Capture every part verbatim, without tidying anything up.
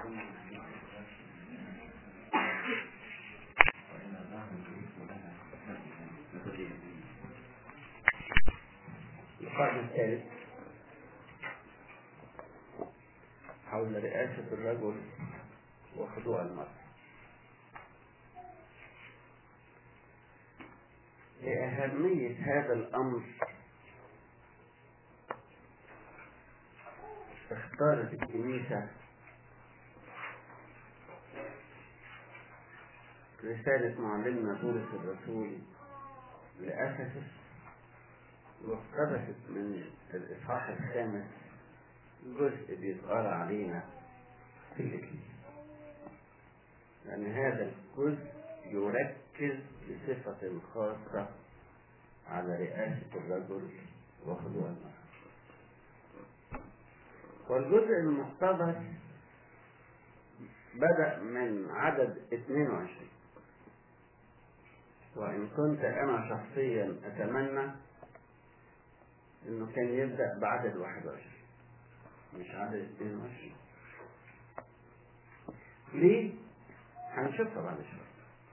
القاعدة الثالث حول رئاسة الرجل وخضوع المرأة. لأهمية هذا الأمر اختارت الكنيسة رسالة معلمنا بولس الرسول لأفسس، واقتبست من الإصحاح الخامس جزء بيتقرأ علينا في الإكليل، لأن هذا الجزء يركز بصفة خاصة على رئاسة الرجل وخضوع المرأة. والجزء المقتبس بدأ من عدد اثنين وعشرين، وإن كنت أنا شخصيا أتمنى إنه كان يبدأ بعدد واحد وعشرين مش عدد اثنين وعشرين. ليه؟ هنشوفها بعد شوية.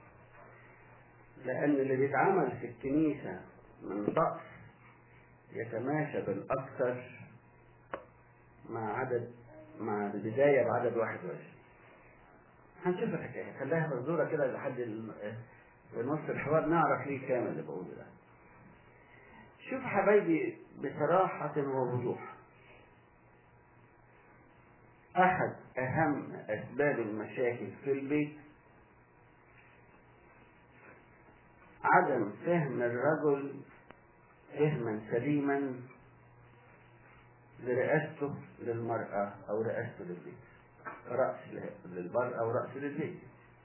لأن اللي بيتعمل في الكنيسة من طقس يتماشى بالأكثر مع عدد مع البداية بعدد واحد وعشرين. هنشوف الحكاية، خليها مصدورة كده لحد نص الحوار نعرف ليه كامل اللي بقوله ده. شوف حبايبي بصراحة ووضوح، أحد أهم أسباب المشاكل في البيت عدم فهم الرجل فهما سليما لرئاسته للمرأة أو رئاسته للبيت، رأس للمرأة أو رأس للبيت.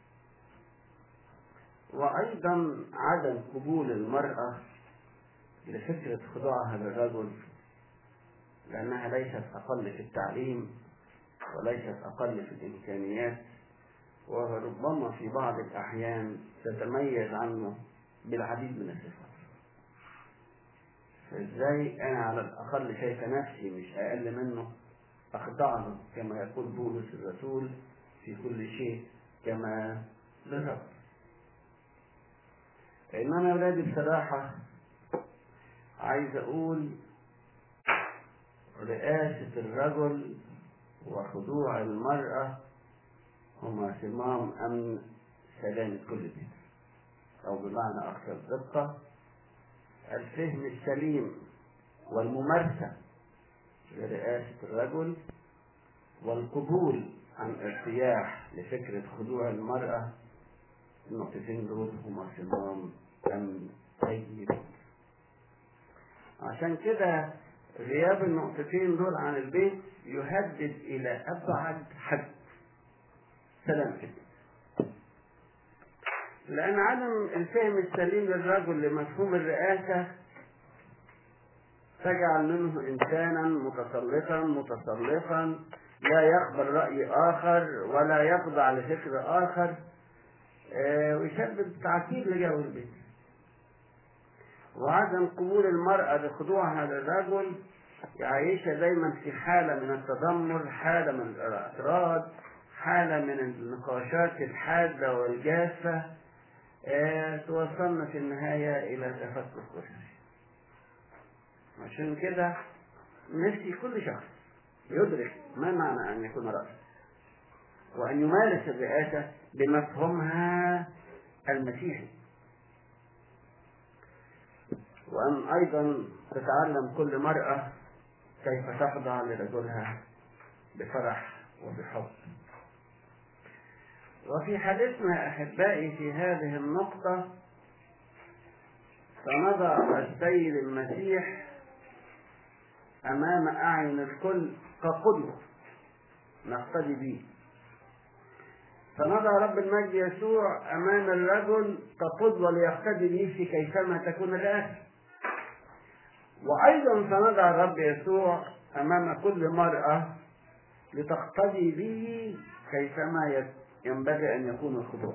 وأيضا عدم قبول المرأة لفكرة خضوعها للرجل، لأنها ليست أقل في التعليم وليست أقل في الإمكانيات، وربما في بعض الأحيان تتميز عنه بالعديد من الصفات. فإزاي أنا على الأقل شايف نفسي مش أقل منه أخضع له كما يقول بولس الرسول في كل شيء كما للرب. إنما يا أولادي بصراحة عايز أقول رئاسة الرجل وخضوع المرأة هما صمام أمن سلامة كل بيت، أو بمعنى أكثر دقة الفهم السليم والممارسة لرئاسة الرجل والقبول عن ارتياح لفكرة خضوع المرأة. النقطتين دول هما صمام أمن طيب. عشان كده غياب النقطتين دول عن البيت يهدد إلى أبعد حد سلامة البيت، لأن عدم الفهم السليم للرجل لمفهوم الرئاسة تجعل منه إنسانا متسلطا متسلطا لا يقبل رأي آخر ولا يخضع لفكر آخر، ويسبب تعطيل لجو البيت. وعدم قبول المرأة لخضوعها للرجل يعيشها دايما في حالة من التذمر، حالة من الاعتراض، حالة من النقاشات الحادة والجافة، اه توصلنا في النهاية إلى تفكك أسري. عشان كده نفسي كل شخص يدرك ما معنى أن يكون رأس، وأن يمارس الرئاسة بمفهومها المسيحي، وأن أيضا تتعلم كل مرأة كيف تخضع لرجلها بفرح وبحب. وفي حديثنا أحبائي في هذه النقطة سنضع السيد المسيح أمام أعين الكل كقدوة نقتدي به. سنضع رب المجد يسوع أمام الرجل كقدوة ليقتدي به في كيفما تكون الرئاسة. وأيضا سنضع الرب يسوع أمام كل مرأة لتقتدي به كيفما ينبغي أن يكون الخضوع.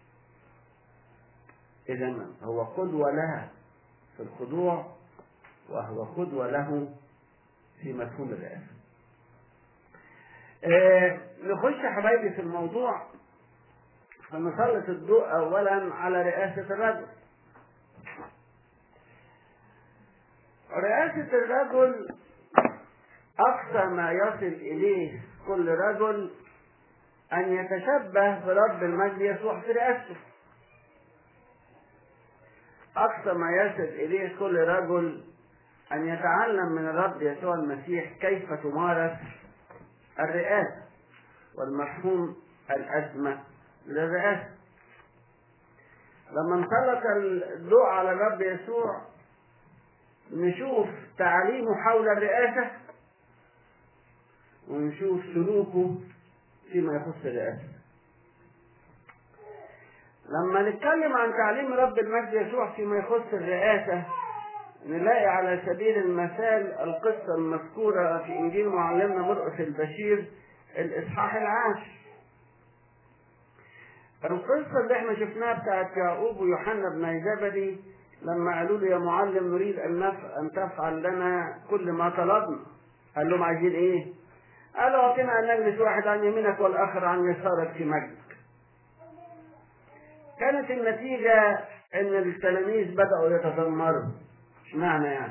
إذن هو قدوة لها في الخضوع، وهو قدوة له في مفهوم الرئاسة. آه نخش يا حبايبي في الموضوع، فنسلط الضوء أولا على رئاسة الرجل. رئاسة الرجل أقصى ما يصل إليه كل رجل أن يتشبه برب المجد يسوع في رئاسته. أقصى ما يصل إليه كل رجل أن يتعلم من الرب يسوع المسيح كيف تمارس الرئاسة والمفهوم الأسمى للرئاسة. لما نسلط الضوء على الرب يسوع نشوف تعليمه حول الرئاسة ونشوف سلوكه فيما يخص الرئاسة. لما نتكلم عن تعليم رب المجد يسوع فيما يخص الرئاسة نلاقي على سبيل المثال القصة المذكورة في إنجيل معلمنا مرقس البشير الإصحاح العاشر. القصة اللي احنا شفناها بتاعت يعقوب ويوحنا بن زبدي لما قالوا له يا معلم نريد أن, نف... أن تفعل لنا كل ما طلبنا. قال لهم عايزين إيه؟ قالوا أعطينا أن نجلس واحد عن يمينك والآخر عن يسارك في مجدك. كانت النتيجة أن التلاميذ بدأوا يتذمروا. اشمعنى يعني؟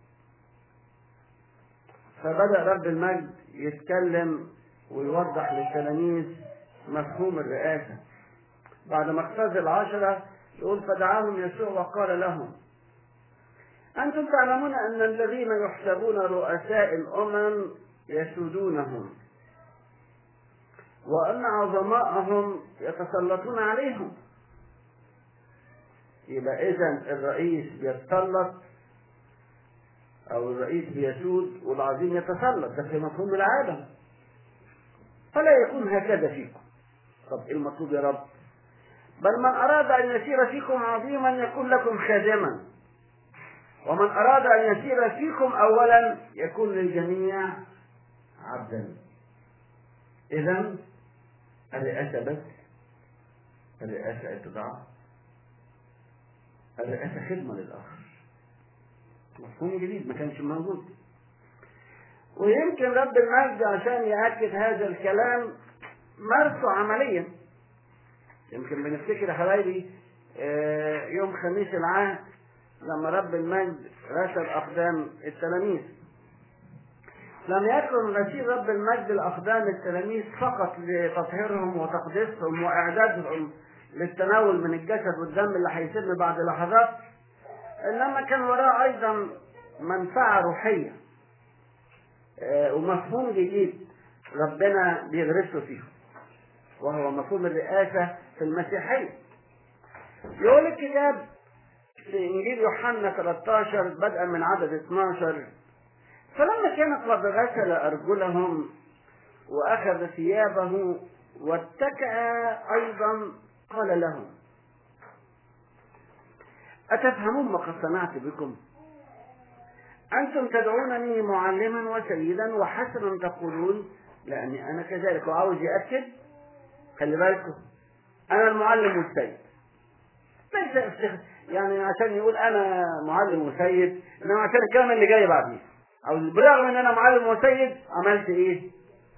فبدأ رب المجد يتكلم ويوضح للتلاميذ مفهوم الرئاسة. بعد ما اختزل العشرة يقول فدعاهم يسوع وقال لهم أنتم تعلمون أن الذين يحسبون رؤساء الأمم يسودونهم وأن عظماءهم يتسلطون عليهم. يبقى إذن الرئيس بيتسلط أو الرئيس بيسود والعظيم يتسلط، ده في مفهوم العالم. فلا يكون هكذا فيكم. طب إيه المطلوب يا رب؟ بل من أراد أن يسير فيكم عظيما يكون لكم خادما، ومن أراد أن يسير فيكم أولا يكون للجميع عبدا. إذن الرئاسة بس، الرئاسة اتباع، الرئاسة خدمة للآخر. مفهوم جديد ما كانش موجود. ويمكن رب المجد عشان يأكد هذا الكلام مارسه عمليا. يمكن بنفتكر يا حبايبي يوم خميس العهد لما رب المجد غسل أقدام التلاميذ. لم يكن غسيل رب المجد لأقدام التلاميذ فقط لتطهيرهم وتقديسهم وإعدادهم للتناول من الجسد والدم اللي هيتم بعد لحظات، إنما كان وراء أيضا منفعة روحية ومفهوم جديد ربنا بيغرسه فيه، وهو مفهوم الرئاسة في المسيحية. يقول الكتاب في إنجيل يوحنا ثلاثة عشر بدءا من عدد اثناشر فلما كان قد غسل أرجلهم وأخذ ثيابه واتكأ أيضا قال لهم أتفهمون ما قد صنعت بكم؟ أنتم تدعونني معلما وسيدا وحسنا تقولون لأني أنا كذلك. وعاوز يأكد خلي بالكم أنا المعلم والسيد، ليس يعني عشان يقول أنا معلم وسيد، إنما عشان الكلام اللي جاي بعدين. أو بالرغم إن أنا معلم وسيد عملت إيه؟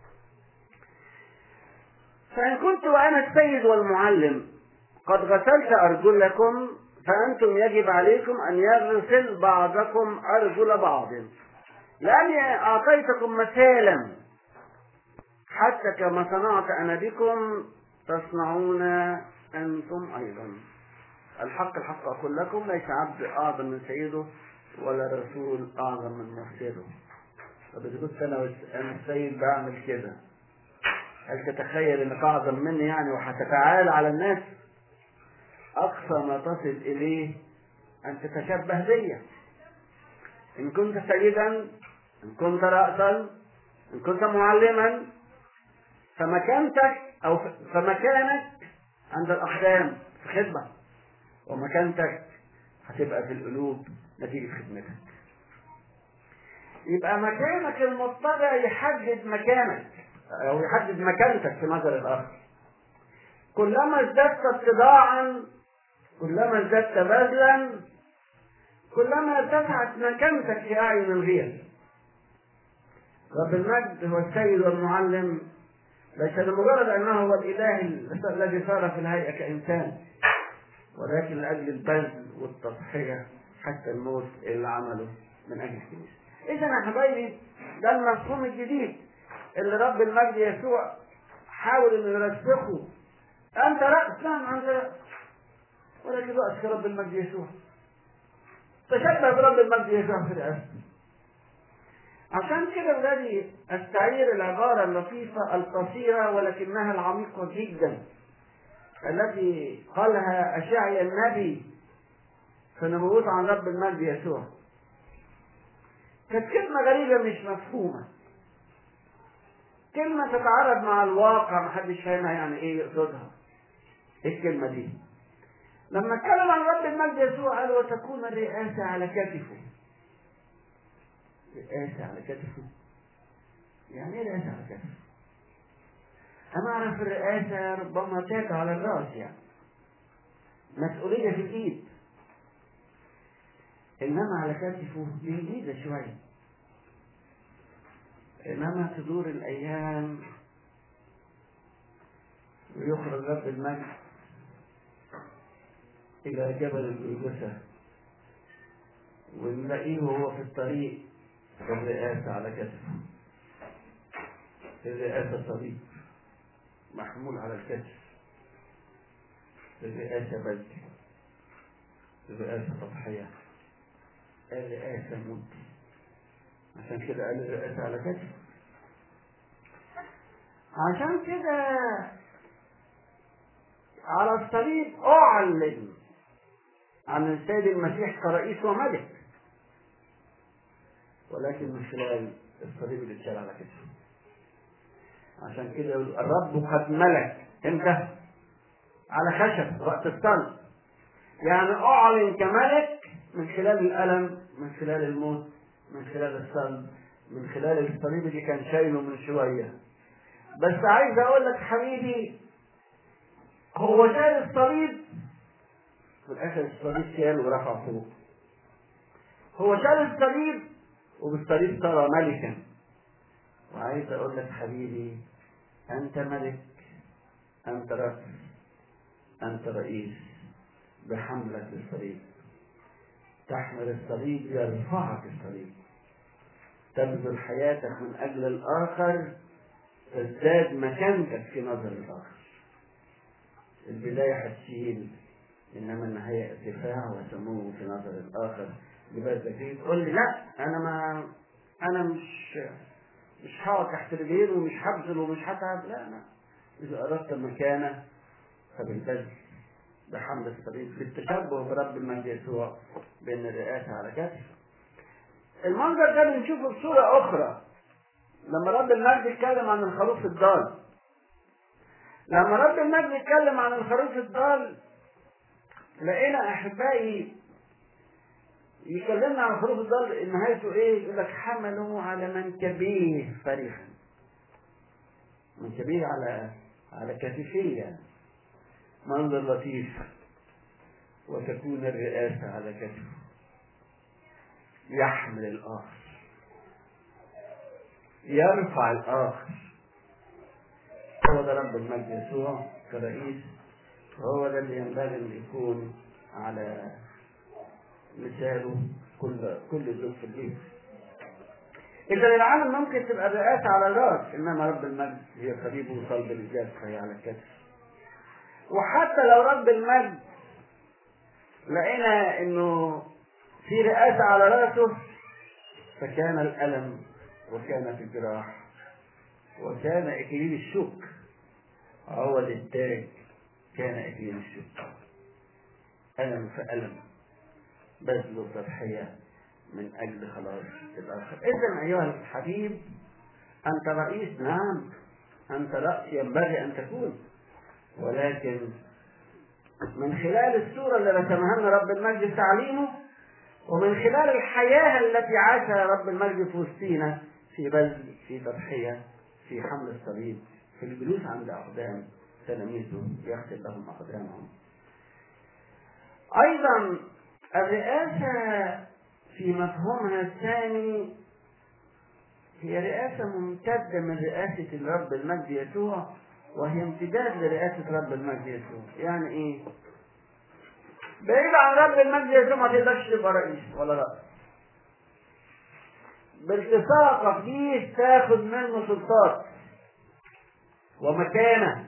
فإن كنت وأنا السيد والمعلم قد غسلت أرجلكم فأنتم يجب عليكم أن يغسل بعضكم أرجل بعض، لأني أعطيتكم مثالا حتى كما صنعت أنا بكم تصنعون أنتم أيضا. الحق الحق أقول لكم ليس عبد أعظم من سيده ولا رسول أعظم من مرسله. طب إذا كنت أنا السيد بعمل كده هل تتخيل إنك أعظم مني يعني وهتتعالى على الناس؟ أقصى ما تصل إليه أن تتشبه بي. إن كنت سيدا، إن كنت رأسا، إن كنت معلما، فمكانتك أو فمكانك عند الأقدام في خدمة، ومكانتك هتبقى في القلوب نتيجة خدمتك. يبقى مكانك المتبع يحدد مكانك أو يحدد مكانتك في نظر الآخر. كلما ازددت اتباعا، كلما ازددت بذلا، كلما ارتفعت مكانتك في أعين الغير. رب المجد هو السيد والمعلم ليس لمجرد أنه هو الإله الذي صار في الهيئة كإنسان، ولكن لأجل البذل والتضحية حتى الموت اللي عمله من أجل الكنيسة. إذا يا حبايبي ده المفهوم الجديد اللي رب المجد يسوع حاول إنه يرسخه. أنت رأس، نعم أنت رأس، ولكن رأس رب المجد يسوع. تشبه برب المجد يسوع في الرأس. عشان كده ولادي استعير العبارة اللطيفة القصيرة ولكنها العميقة جدا التي قالها أشعيا النبي في نبوته عن رب المجد يسوع. كانت كلمة غريبة مش مفهومة، كلمة تتعارض مع الواقع محدش فاهمها يعني ايه يقصدها. ايه الكلمة دي؟ لما اتكلم عن رب المجد يسوع قال وتكون الرئاسة على كتفه. رئاسة على كتفه؟ يعني ايه رئاسة على كتفه؟ أنا أعرف الرئاسة ربما تاج على الرأس، يعني مسؤولية في الإيد، إنما على كتفه دي جديدة شوية. إنما تدور الأيام ويخرج رب المجد إلى جبل الجلجثة ونلاقيه وهو في الطريق الرئاسة على كتفه. الرئاسة صليب محمول على الكتف، الرئاسة بذل، الرئاسة تضحية، الرئاسة موت. عشان كده قال الرئاسة على كتف. عشان كده على الصليب أعلن عن السيد المسيح كرئيس وملك، ولكن من خلال الصليب اللي اتشال على كتفه. عشان كده الرب قد ملك امتى؟ على خشب وقت الصلب. يعني أعلن كملك من خلال الألم، من خلال الموت، من خلال الصلب، من خلال الصليب اللي كان شايله من شوية. بس عايز أقول لك حبيبي، هو شال الصليب في الآخر، الصليب شال ورفع فوق. هو شال الصليب وبالصليب صار ملكا. وعايز أقول لك حبيبي، أنت ملك، أنت رأس، أنت رئيس بحملك للصليب. تحمل الصليب يرفعك الصليب، تبذل حياتك من أجل الآخر، تزداد مكانتك في نظر الآخر. البداية هتشيل، إنما النهاية ارتفاع وسمو في نظر الآخر. لبذلك تيجي تقول لي لا أنا ما أنا مش مش هقعد تحت رجلين ومش هبذل ومش هتعب. لا أنا إذا أردت المكانة فبالبذل بحمل الصليب، بالتشبه برب المجد يسوع بين الرئاسة على كتف. المنظر ده بنشوفه بصورة أخرى لما رب المجد يتكلم عن الخروف الضال. لما رب المجد يتكلم عن الخروف الضال لقينا أحبائي يكلمنا عن الخروف الضال نهايته إيه؟ يقول لك حملوا على منكبيه فرحا. منكبيه على على كتفيه، منظر لطيف. وتكون الرئاسة على كتفه، يحمل الآخر، يرفع الآخر. هو ده رب المجد يسوع كرئيس، وهو ده اللي ينبغي أن يكون على مثاله كل كل ذوق في البيت. إذا العالم ممكن تبقى الرئاسة على الرأس، إنما رب المجد هي صليبه وصلب الجسد فهي على الكتف. وحتى لو رب المجد لقينا إنه في رئاسة على رأسه، فكان الألم وكان في الجراح وكان إكليل الشوك عوض التاج. كان إكليل الشوك ألم فألم، بذل وتضحية من أجل خلاص الآخر. إذن أيها الحبيب، أنت رئيس، نعم أنت رأس ينبغي أن تكون، ولكن من خلال الصورة اللي رسمها لنا رب المجد تعليمه، ومن خلال الحياة التي عاشها رب المجد في وسطينا، في بذل، في تضحية، في حمل الصليب، في الجلوس عند أقدام تلاميذه يغسل لهم أقدامهم. أيضا الرئاسة في مفهومها الثاني هي رئاسة ممتدة من رئاسة الرب المجد يسوع، وهي امتداد لرئاسة رب المجد يسوع. يعني ايه؟ بعيد عن رب المجد يسوع ما تقدرش تبقى رئيس ولا رئيس. بالتصاقك فيه تاخد منه سلطات ومكانة،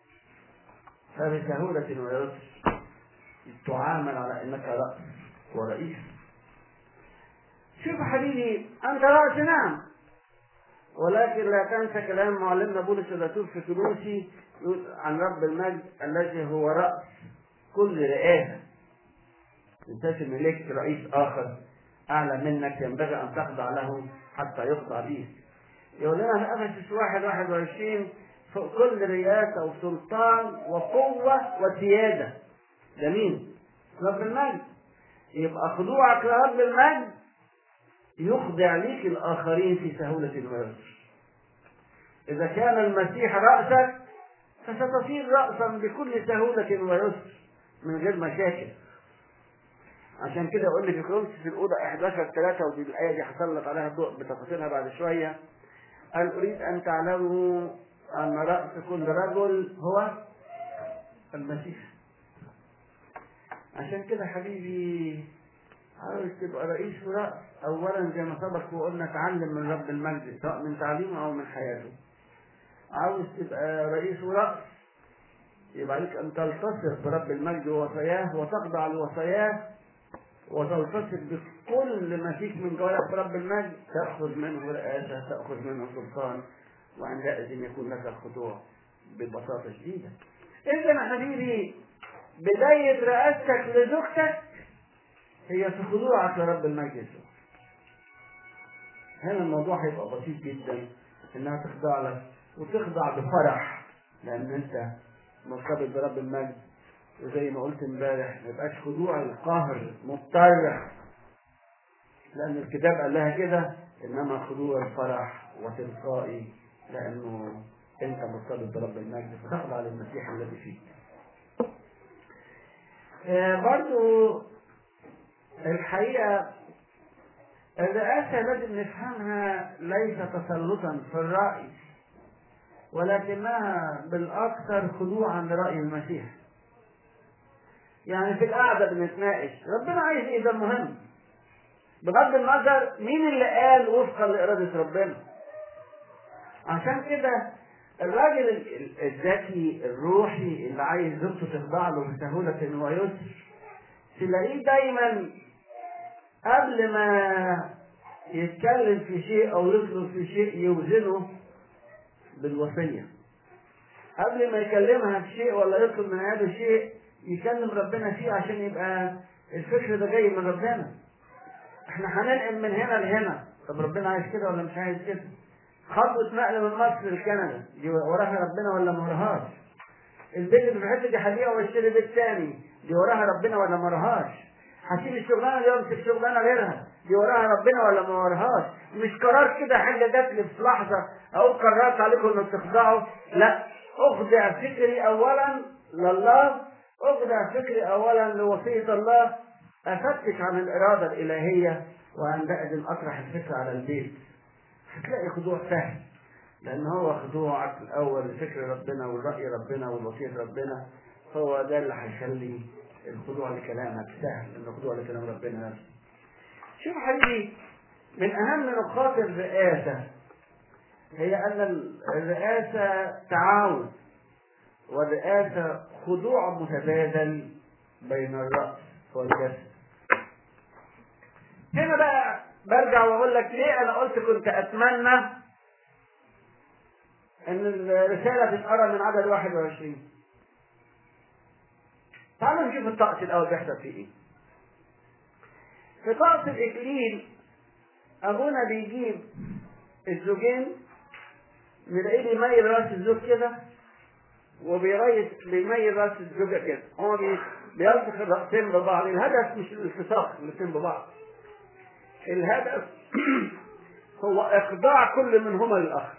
فبسهولة ويسر تعامل على انك رأس ورئيس. شوف حبيبي، انت رأس نعم، ولكن لا تنسى كلام معلمنا بولس الرسول في كولوسي عن رب المجد الذي هو رأس كل رئاسة. انت ملك رئيس آخر أعلى منك ينبغي أن تخضع له حتى يخضع به. يقول لنا في أفسس واحد واحد وعشرين فوق كل رئاسة وسلطان وقوة وسيادة. ده مين؟ رب المجد. يبقى خضوعك لرب المجد يخضع ليك الآخرين في سهولة ويسر. إذا كان المسيح رأسك فستصير رأسا بكل سهولة ويسر من غير مشاكل. عشان كده أقول لي في كورنثوس في الأولى إحدى عشر ثلاثة، ودي الآية دي هسلط عليها الضوء بتفاصيلها بعد شوية. قال أريد أن تعلموا أن رأس كل رجل هو المسيح. عشان كده حبيبي عاوز تبقى رئيس ورأس، أولا زي ما سبق وقلنا تعلم من رب المجد سواء من تعليمه أو من حياته. عاوز تبقى رئيس ورأس يبقى عليك أن تلتصق برب المجد ووصاياه وتخضع لوصاياه وتلتصق بكل ما فيك من جوارح رب المجد، تأخذ منه رئاسة، تأخذ منه سلطان، وعندئذ يكون لك الخضوع ببساطة شديدة. إذا يا حبيبي بداية رئاستك لزوجتك هي في خضوعك لرب المجد يسوع. هنا الموضوع هيبقى بسيط جدا، انها تخضع لك وتخضع بفرح، لان انت مرتبط برب المجد. وزي ما قلت امبارح ما يبقاش خضوع القهر مضطر، لان الكتاب قال لها كده، انما خضوع الفرح وتلقائي، لانه انت مرتبط برب المجد فتخضع للمسيح الذي فيك. آه برضو الحقيقة الرئاسة لازم نفهمها ليس تسلطا في الرأي، ولكنها بالأكثر خضوعا لرأي المسيح. يعني في القعدة بنتناقش ربنا عايز ايه، ده المهم، بغض النظر مين اللي قال وفقا لإرادة ربنا. عشان كده الراجل الذكي الروحي اللي عايز زوجته تخضع له بسهولة ويسر تلاقيه دايما قبل ما يتكلم في شيء او يطلب في شيء يوزنه بالوصية. قبل ما يكلمها في شيء ولا يطلب من هذا شيء يكلم ربنا فيه، عشان يبقى الفكر ده جاي من ربنا. احنا هننقل من هنا لهنا، طب ربنا عايز كده ولا مش عايز كده؟ خطوة نقل من مصر لكندا دي وراها ربنا ولا ما وراهاش؟ البيت اللي في الحته دي هبيعه واشتري بيت تاني دي وراها ربنا ولا ما وراهاش؟ هسيب الشغلانه دي وامسك شغلانه غيرها دي وراها ربنا ولا ما وراهاش؟ مش قرار كده حاجه جات لي في لحظه او قررت عليكم انكم تخضعوا، لا، اخضع فكري اولا لله، اخضع فكري اولا لوصيه الله، افتش عن الاراده الالهيه، وعندئذ اطرح الفكره على البيت. هتلاقي خضوع سهل، لأن هو خضوعك الأول لفكر ربنا والرأي ربنا والوصية ربنا، هو ده اللي هيخلي الخضوع لكلامك سهل، لأن الخضوع لكلام ربنا نفسه. شوف حبيبي، من أهم نقاط الرئاسة هي أن الرئاسة تعاون، والرئاسة خضوع متبادل بين الرأس والجسد. هنا بقى برجع وأقول لك ليه أنا قلت كنت أتمنى ان الرسالة تتقرأ من عدد واحد وعشرين. تعالوا نشوف الطقس الاول بيحصل فيه ايه. في طقس الاكليل ابونا بيجيب الزوجين، نلاقيه بيميل راس الزوج كده وبيريس بيميل راس الزوجة كده، هو بيلصق الرأسين ببعض. الهدف مش الالتصاق الاثنين ببعض، الهدف هو اخضاع كل منهما للاخر.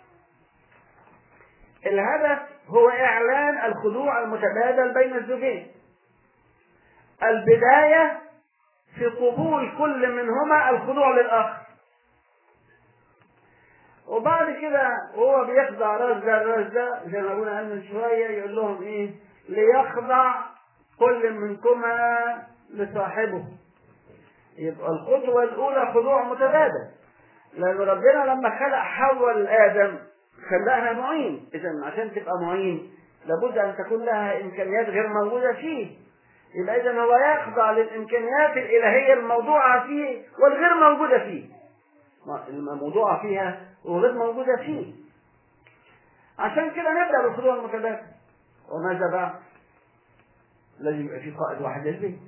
الهدف هو إعلان الخضوع المتبادل بين الزوجين. البداية في قبول كل منهما الخضوع للآخر. وبعد كده وهو بيخضع راس ده الراس ده زي ما قلنا من شويه يقول لهم ايه؟ ليخضع كل منكما لصاحبه. يبقى الخطوه الاولى خضوع متبادل، لان ربنا لما خلق حواء لادم خلقها معين، اذا عشان تبقى معين لابد ان تكون لها امكانيات غير موجوده فيه. يبقى اذا هو يخضع للامكانيات الالهيه الموضوعه فيه والغير موجوده فيه، الموضوعه فيها وغير موجوده فيه. عشان كده نبدا بالخضوع المتبادل. وماذا بعد؟ لازم يبقى في قائد واحد للبيت.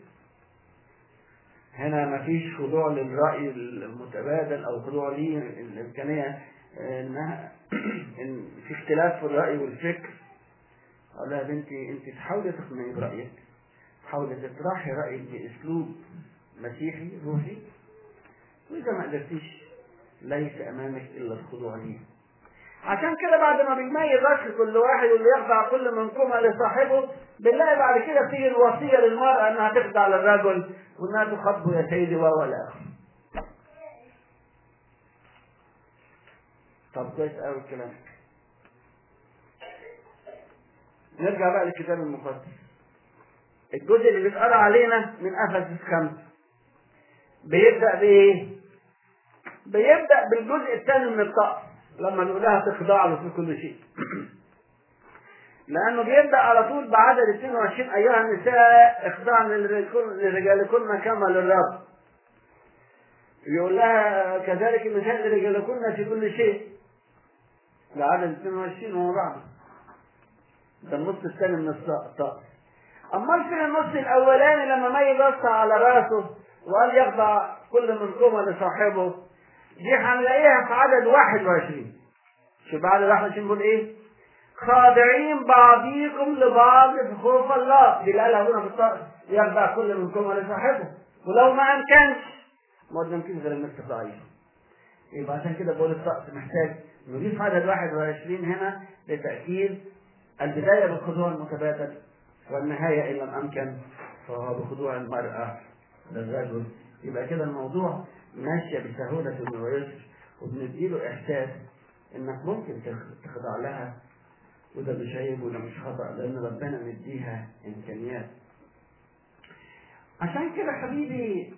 هنا ما فيش خضوع للراي المتبادل او خضوع ليه الامكانيه انها ان في اختلاف في الراي والفكر. اقول لها يا بنتي انت تحاولي تقنعي برايك، حاولي تطرحي رايك باسلوب مسيحي روحي، واذا ما قدرتيش ليس امامك الا الخضوع ليه. عشان كده بعد ما بيميز رأس كل واحد واللي يخضع كل منكم لصاحبه، بنلاقي بعد كده تيجي الوصيه للمراه انها تخضع للرجل وانها تخاطبه يا سيدي ولا اخر. طب كويس قوي الكلام. نرجع بقى للكتاب المقدس. الجزء اللي بيتقرا علينا من افسس خمسة بيبدا بايه؟ بيبدا بالجزء الثاني من الطقس لما نقول لها تخضع له في كل شيء. لانه بيبدا على طول بعدد اثنين وعشرين ايها النساء اخضعن لرجالكن كما للرب. يقول لها كذلك النساء لرجالكن في كل شيء. ده عدد اثنين وعشرين وهو بعده. ده النص الثاني من الطقس. امال في النص الاولاني لما ميز راسها على راسه وقال يخضع كل منكم لصاحبه، دي هنلاقيها في عدد واحد وعشرين. شوف بعد واحد وعشرين بيقول ايه؟ خاضعين بعضيكم لبعض في خوف الله. دي اللي قالها هنا في الطقس يخضع كل منكم لصاحبه. ولو ما امكنش ما قدامكيش غير انك تخضعيه. يبقى عشان كده بقول الطقس محتاج نضيف عدد واحد وعشرين هنا لتأكيد البداية بالخضوع المتبادل والنهاية إن لم أمكن فهو بخضوع المرأة للرجل. يبقى كده الموضوع ماشية بسهولة ويسر، وبنديله إحساس إنك ممكن تخضع لها، وده مش عيب وده مش خطأ لأن ربنا مديها إمكانيات. عشان كده حبيبي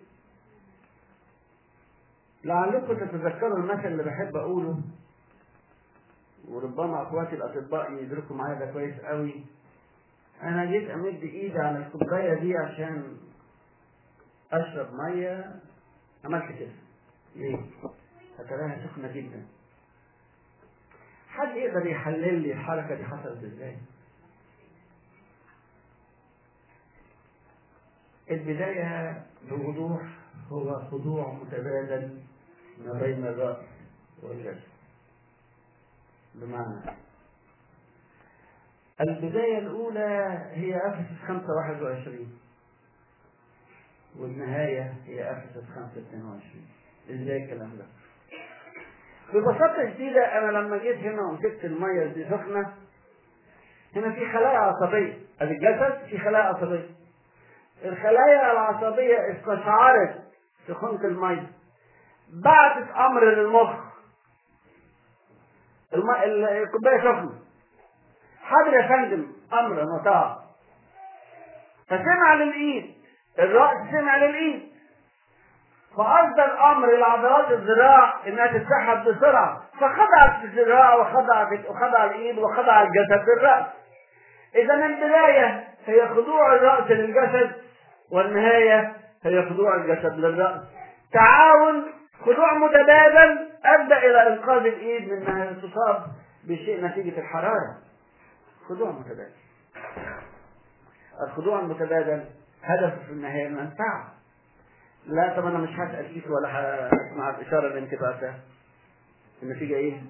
لعلكم تتذكروا المثل اللي بحب أقوله، وربما أخواتي الأطباء يدركوا معايا ده كويس قوي. أنا جيت أمد إيدي على الكوباية دي عشان أشرب مية، عملت كده ليه؟ فتراها سخنة جدا. حد يقدر يحلل لي الحركة دي حصلت إزاي؟ البداية بوضوح هو خضوع متبادل ما بين الرأس والجسد. بمعنى البداية الأولى هي أفسس خمسة واحد وعشرين والنهاية هي أفسس خمسة اثنين وعشرين. إزاي الكلام ده؟ ببساطة شديدة أنا لما جيت هنا ومسكت المية دي سخنة، هنا في خلايا عصبية، أدي الجسد في خلايا عصبية. الخلايا العصبية استشعرت سخونة المية، بعتت أمر للمخ الكوباية سخنة، حاضر يا فندم، أمر مطاع. فسمع للإيد، الرأس سمع للإيد، فأصدر أمر لعضلات الذراع إنها تتسحب بسرعة، فخضعت الذراع وخضعت وخضع الإيد وخضع الجسد للرأس. إذا البداية هي خضوع الرأس للجسد، والنهاية هي خضوع الجسد للرأس. تعاون، خضوع متبادل أدى إلى إنقاذ الإيد من أنها تصاب بشيء نتيجة الحرارة. خضوع متبادل. الخضوع المتبادل هدفه في النهاية المنفعة. لا طب أنا مش هسأل فيك ولا هسمع الإشارة اللي أنت بعتها. النتيجة إيه؟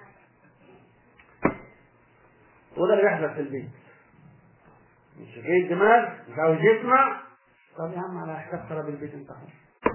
وده اللي بيحصل في البيت. مش جاي الدماغ مش عاوز يسمع، طب يا عم على حساب خراب البيت انت حر.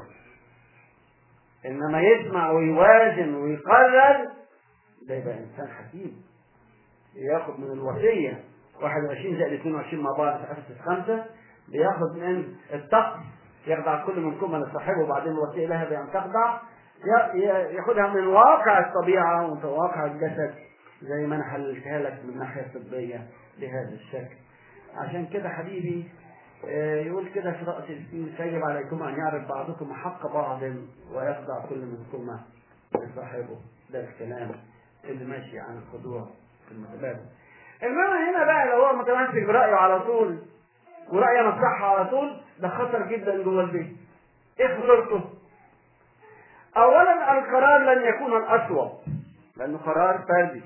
انما يسمع ويوازن ويقرر، ده يبقى انسان حكيم ياخد من الوصيه واحد وعشرين زائد اثنين وعشرين مع بعض في افسس خمسة، بياخد من الطقس يخضع كل منكم لصاحبه، وبعدين الوصيه لها بان تخضع، ياخدها من واقع الطبيعة ومن واقع الجسد زي ما انا حللتها لك من الناحية الطبية بهذا الشكل. عشان كده حبيبي يقول كده في رأس الدين: يجب عليكم أن يعرف بعضكم حق بعض ويخضع كل منكم لصاحبه. ده الكلام اللي ماشي عن الخضوع في المتبادل. إنما هنا بقى لو هو متمسك برأيه على طول ورأيه نصحه على طول، ده خطر جدا جوه البيت. إيه خطورته؟ أولا القرار لن يكون الأصوب لأنه قرار فردي،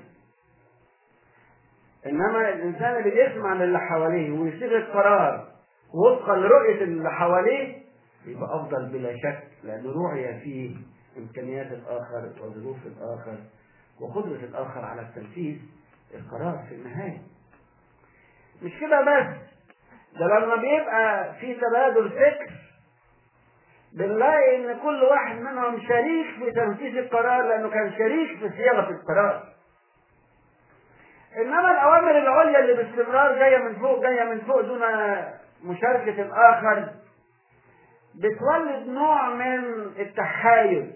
إنما الإنسان اللي بيسمع للي حواليه ويصيغ القرار وفقا لرؤية اللي حواليه يبقى أفضل بلا شك، لأنه رؤية فيه إمكانيات الآخر وظروف الآخر وقدرة الآخر على التنفيذ القرار في النهاية. مش كده بس، ده لما بيبقى في تبادل فكر بنلاقي إن كل واحد منهم شريك في تنفيذ القرار لأنه كان شريك في صياغة القرار. إنما الأوامر العليا اللي باستمرار جاية من فوق جاية من فوق دون مشاركة الآخر بتولد نوع من التحايل،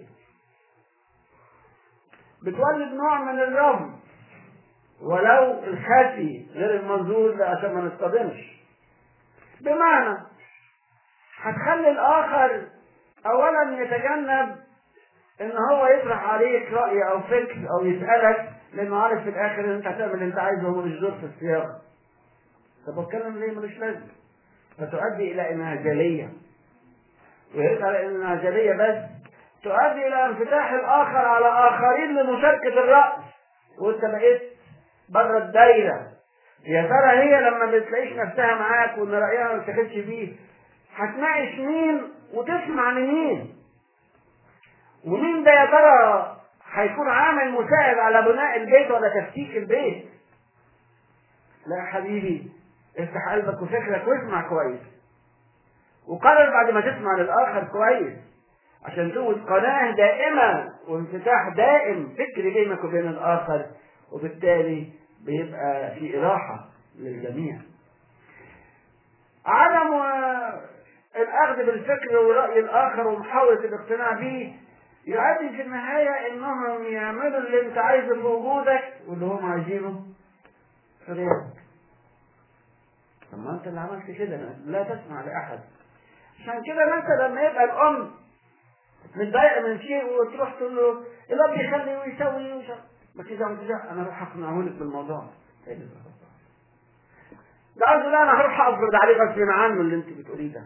بتولد نوع من الرفض ولو الخفي غير المنظور عشان ما نصطدمش. بمعنى هتخلي الآخر أولا يتجنب إن هو يطرح عليك رأي أو فكر أو يسألك، لأنه عارف في الآخر إن أنت هتعمل اللي أنت عايزه وهو مش دور في الصياغة. طب أتكلم ليه؟ ملوش لازمة. فتؤدي إلى انعزالية، ويرد على الانعزالية بس تؤدي إلى انفتاح الآخر على آخرين لمشاركة الرأي، وأنت بقيت بره الدايرة. يا ترى هي لما بتلاقيش نفسها معاك وإن رأيها ما بتاخدش بيه هتناقش مين وتسمع لمين؟ ومين ده يا ترى هيكون عامل مساعد على بناء البيت ولا تفكيك البيت؟ لا يا حبيبي، افتح قلبك وفكرك واسمع كويس، وقرر بعد ما تسمع للآخر كويس عشان توجد قناة دائمة وانفتاح دائم فكري بينك وبين الآخر، وبالتالي بيبقى في إراحة للجميع. عدم الأخذ بالفكر ورأي الآخر ومحاولة الاقتناع به يؤدي في النهاية إنهم يعملوا اللي أنت عايزه في وجودك واللي هم عايزينه في غيرك. طب ما أنت اللي عملت كده، لا تسمع لأحد. عشان كده أنت لما يبقى الأم متضايقة من شيء وتروح تقول له الأب يخلي ويسوي ويشغل، ما كده وما كده، أنا هروح أقنعهولك بالموضوع. إيه ده؟ ده قصدي لا، أنا هروح أفرض عليه غصب عنه اللي أنت بتقوليه ده.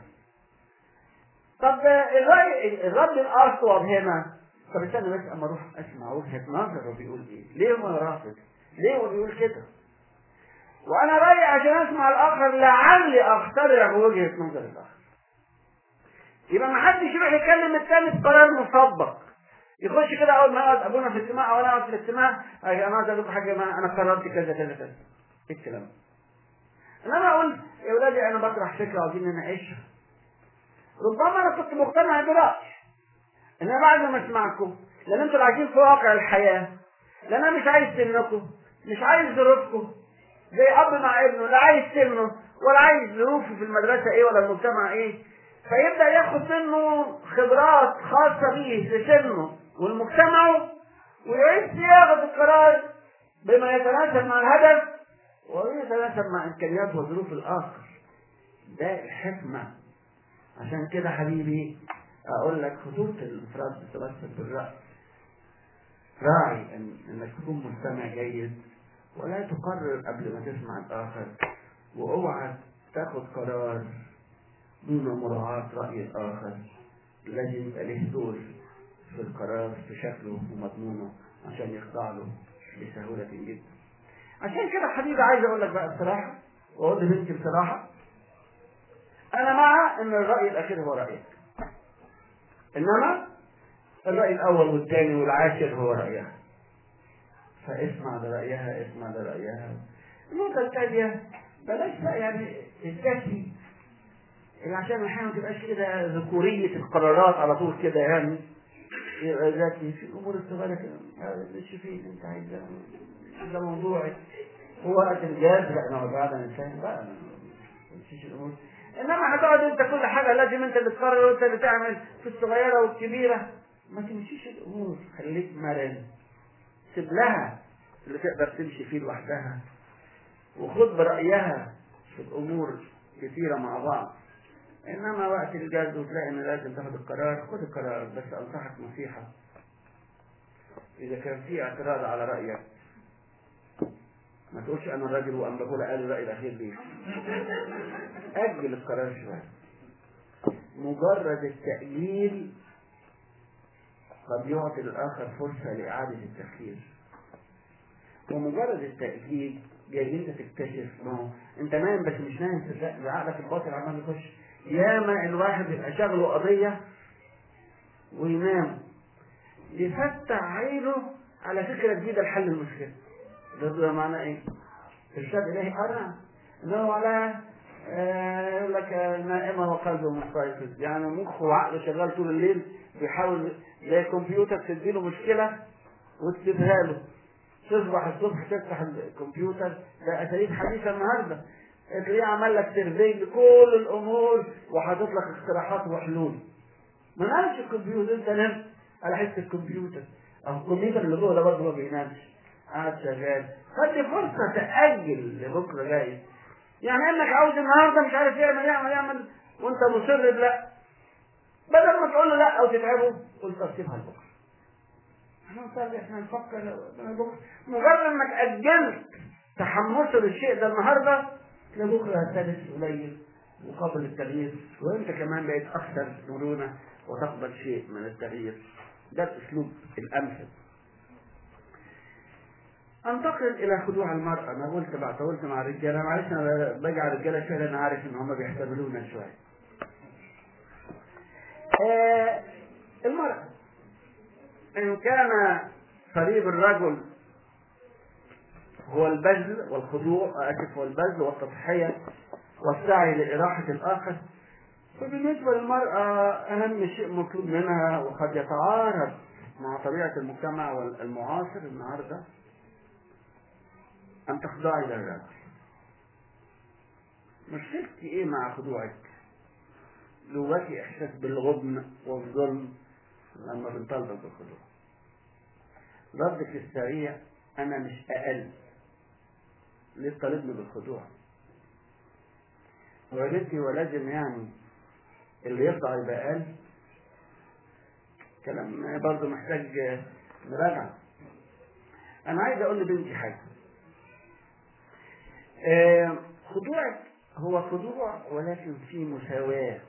طب الرأي الرد الأصوب هنا، طب استنى بس أما أروح أسمع وجهة نظره بيقول إيه؟ ليه هو رافض؟ ليه هو بيقول كده؟ وأنا رأيي عشان أسمع الآخر لعلي أخترع بوجهة نظر الآخر. يبقى ما حدش يروح يتكلم الثاني بقرار مسبق، يخش كده أول ما يقعد أبونا في الاجتماع أو أنا أقعد في الاجتماع أنا عايز أقول لكم حاجة، أنا قررت كذا كذا كذا. إيه الكلام؟ إنما أقول يا ولادي أنا بطرح فكرة عايزين نناقشها. ربما أنا كنت مقتنع برأيي، إنما بعد ما أسمعكم لأن أنتوا عايشين في واقع الحياة، لأن أنا مش عايز سنكم، مش عايز ظروفكم، زي أب مع ابنه لا عايز سنه ولا عايز ظروفه في المدرسة إيه ولا المجتمع إيه، فيبدأ ياخد منه خبرات خاصة به لسنه والمجتمع ويعيد صياغة القرار بما يتناسب مع الهدف ويتناسب مع إمكانيات وظروف الآخر. ده الحكمة. عشان كده حبيبي أقول لك خطوط الانفراد بتتمثل بالرأي. راعي إن إنك تكون مستمع جيد ولا تقرر قبل ما تسمع الآخر، واوعى تاخد قرار دون مراعاة رأي الآخر الذي يبقى له دور في القرار في شكله ومضمونه عشان يخضع له بسهولة جدا. عشان كده حبيبي عايز أقول لك بقى بصراحة وأقول لبنتي بصراحة، أنا مع إن الرأي الأخير هو رأيك، إنما الرأي الأول والثاني والعاشر هو رأيها، فاسمع لرأيها، اسمع لرأيها. النقطة الثانية بلاش بقى يعني الذاتي اللي عشان أحيانا ما تبقاش كده ذكورية القرارات على طول كده، يعني يبقى ذاتي في الأمور الصغيرة كده اللي تشوفيه أنت عايزة، ده موضوعي هو وقت الجاز لا أنا بعد الإنسان بقى مش الأمور. إنما هتقعد أنت كل حاجة لازم أنت اللي تقرر وأنت اللي تعمل في الصغيرة والكبيرة، ما تمشيش الامور، خليك مرن، سيب لها اللي تقدر تمشي فيه لوحدها، وخد برأيها في الامور كثيرة مع بعض. انما وقت الجد وتلاقي ان لازم تاخد القرار، خد القرار. بس انصحك نصيحة، اذا كان في اعتراض على رأيك ما تقولش انا الراجل وام بقول قال الرأي الاخير ليه. اجل القرار شوية. مجرد التأجيل قد يعطي للآخر فرصة لإعادة التفكير، ومجرد التأجيل جاي انت تكتشف ما هو انت نايم بس مش نايم في عقلك الباطن عمال يخش. ياما الواحد يبقى شغله قضية وينام يفتح عينه على فكرة جديدة لحل المشكلة. ده معناه ايه؟ الشاب الهي قرع انه على آه لك نائمة وقلبه مستيقظ، يعني مخه وعقله شغال طول الليل بيحاول زي الكمبيوتر تديله مشكلة وتسيبها له، تصبح الصبح تفتح الكمبيوتر. ده اساليب حديثة النهارده، تلاقيه عمل لك سيرفي لكل الامور وحاطط لك اقتراحات وحلول. ما نامش الكمبيوتر، انت نمت على حته الكمبيوتر، او الكمبيوتر اللي جوه ده برضه ما بينامش، قاعد شغال. خد فرصه تاجل لبكره جاي، يعني انك عاوز النهارده مش عارف يعمل يعمل يعمل وانت مصر لا، بدل ما تقول له لا او تتعبه قلت طب سيبها لبكره. احنا نصلي، احنا نفكر بكره. مجرد انك اجلت تحمسه للشيء ده النهارده لبكره هتلبس قليل وقابل للتغيير، وانت كمان بقيت اكثر مرونه وتقبل شيء من التغيير. ده الاسلوب الامثل. انتقل الى خضوع المرأة. انا قلت بقى طولت مع الرجاله، معلش انا باجي على الرجاله شويه لان عارف ان هم بيحتملونا شويه. آه المرأة ان كان صليب الرجل هو البذل والخضوع، اسف، هو البذل والتضحيه والسعي لإراحة الآخر، فبالنسبة للمرأة أهم شيء مطلوب منها وقد يتعارض مع طبيعة المجتمع المعاصر النهارده أن تخضعي للرجل. مشكلتي إيه مع خضوعك؟ جواكي إحساس بالغبن والظلم لما بنطالبك بالخضوع. ردك السريع أنا مش أقل، ليه طالبني بالخضوع؟ وقالتي ولازم يعني اللي يخضع يبقى أقل؟ كلام برضه محتاج مراجعة. أنا عايز أقول لبنتي حاجة. آه خضوعك هو خضوع ولكن في مساواة.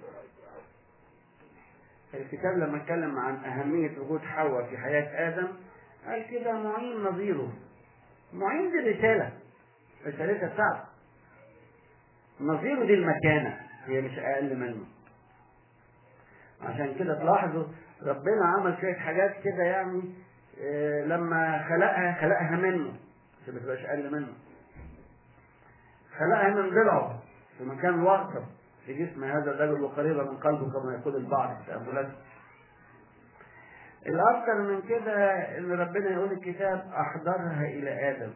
الكتاب لما اتكلم عن أهمية وجود حواء في حياة آدم قال كده معين نظيره. معين دي رسالة، رسالتها بتاعته. نظيره دي المكانة، هي مش أقل منه. عشان كده تلاحظوا ربنا عمل شوية حاجات كده يعني آه لما خلقها خلقها منه عشان ما تبقاش أقل منه. خلقها من ضلعه في مكان وسط في جسم هذا الرجل وقريبا من قلبه كما يقول البعض في تأملاته. الأكثر من كده إن ربنا يقول الكتاب أحضرها إلى آدم،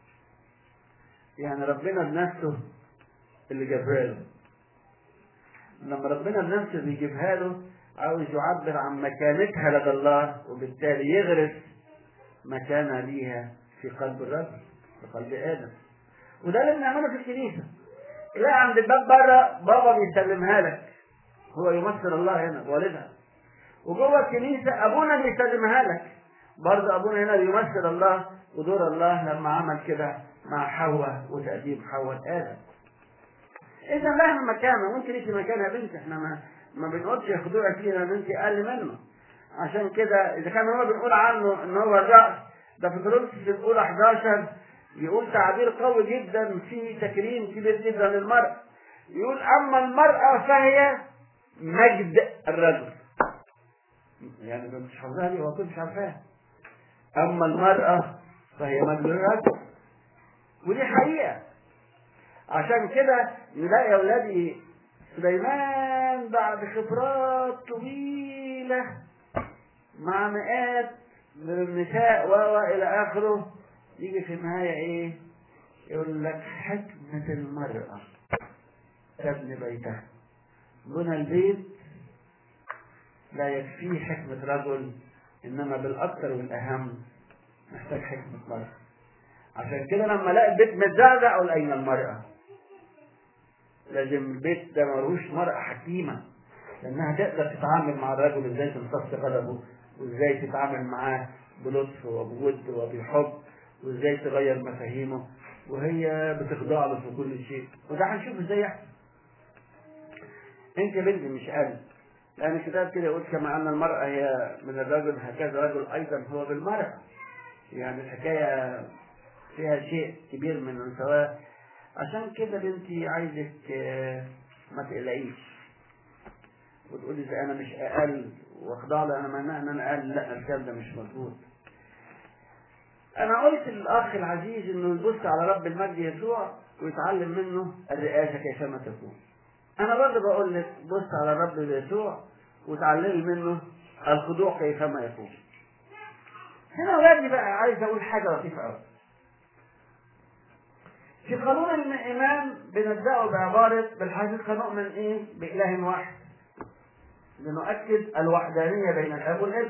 يعني ربنا بنفسه اللي جابها له. لما ربنا بنفسه بيجيبها له عاوز يعبر عن مكانتها لدى الله، وبالتالي يغرس مكانها ليها في قلب الرجل في قلب آدم. وده اللي بنعمله في الكنيسة. تلاقي عند الباب بره بابا بيسلمها لك، هو يمثل الله هنا والدها، وجوه الكنيسة أبونا بيسلمها لك، برضه أبونا هنا بيمثل الله ودور الله لما عمل كده مع حواء وتقديم حواء آدم. إذا لها مكانة وأنت ليكي مكانها بنت. إحنا ما ما بنقولش ياخدوها فينا إن أنت أقل منه. عشان كده إذا كان هو بنقول عنه إن هو الرأس، ده في كورنثوس الأولى إحدى عشر يقول تعبير قوي جدا في تكريم كبير جدا للمرأة. يقول أما المرأة فهي مجد الرجل. يعني ده مش حافظها لي، هو كنت مش عارفاها. أما المرأة فهي مجد الرجل، ودي حقيقة. عشان كده نلاقي يا أولادي سليمان بعد خبرات طويلة مع مئات من النساء و إلى آخره يجي في النهاية إيه؟ يقول لك حكمة المرأة تبني بيتها. بنى البيت لا يكفيه حكمة رجل إنما بالأكثر والأهم محتاج حكمة مرأة. عشان كده لما الاقي البيت متزعزع أقول أين المرأة؟ لازم البيت ده ملوش مرأة حكيمة، لأنها تقدر تتعامل مع الرجل إزاي تمتص غضبه، وإزاي تتعامل معاه بلطف وبود وبحب، وإزاي تغير مفاهيمه، وهي بتخضع له في كل شيء. وده هنشوف إزاي يحصل. أنت بنتي مش قال، لأن الكتاب كده يقول كما أن المرأة هي من الرجل هكذا الرجل أيضا هو بالمرأة. يعني الحكاية فيها شيء كبير من المساواة. عشان كده بنتي عايزك ما تقلقيش وتقولي زي أنا مش أقل واخضع له، أنا معناه أن أنا أقل. لا، الكلام ده مش مظبوط. أنا قلت للأخ العزيز إنه يبص على رب المجد يسوع ويتعلم منه الرئاسة كيفما تكون. أنا برضه بقول لك بص على الرب يسوع وتعلمي منه الخضوع كيفما يكون. هنا أولادي بقى عايز أقول حاجة لطيفة أوي. في قانون الإيمان بنبدأه بعبارة بالحقيقة نؤمن إيه؟ بإله واحد. لنؤكد الوحدانية بين الأب والابن.